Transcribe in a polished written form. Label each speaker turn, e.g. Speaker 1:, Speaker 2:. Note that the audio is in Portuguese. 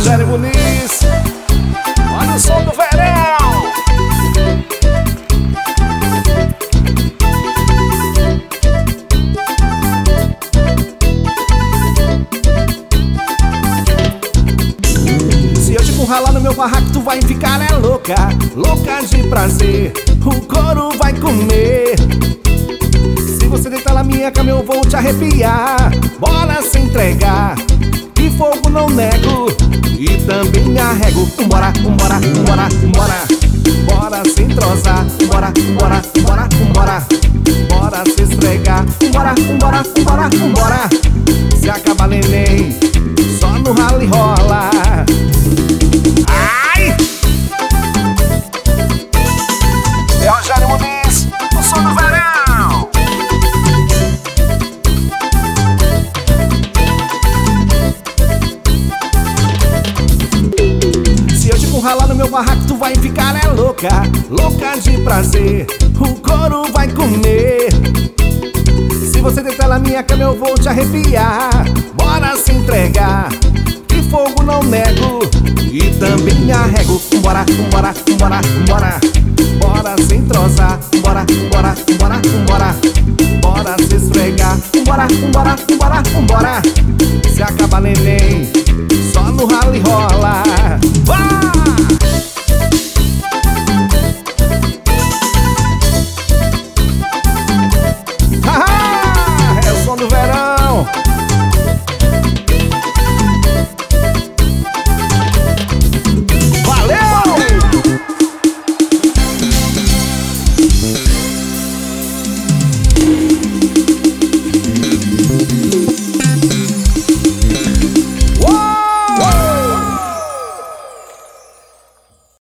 Speaker 1: Eugênio Muniz. Olha o som do verão. Se eu te empurrar lá no meu barraco, tu vai ficar louca, louca de prazer, o couro vai comer. Se você deitar na minha cama eu vou te arrepiar. Bora se entregar, que fogo não nego e também arrego. Bora, bora, bora, bora. Bora se entrosar, bora, bora, bora, bora. Bora se esfregar, bora, bora, bora, bora. Se acaba neném, só no ralo e rola. Ai! É Eugênio Muniz, o som do verão. Se eu te empurrar lá no meu barraco, tu vai ficar louca, louca de prazer, o couro vai comer. Se você deitar na minha cama eu vou te arrepiar. Bora se entregar, que fogo não nego e também arrego. Bora, bora, bora, bora. Bora se entrosar, bora, bora, bora, bora. Bora se esfregar, bora, bora, bora, bora. Se acaba neném, só no ralo e rola. Vai!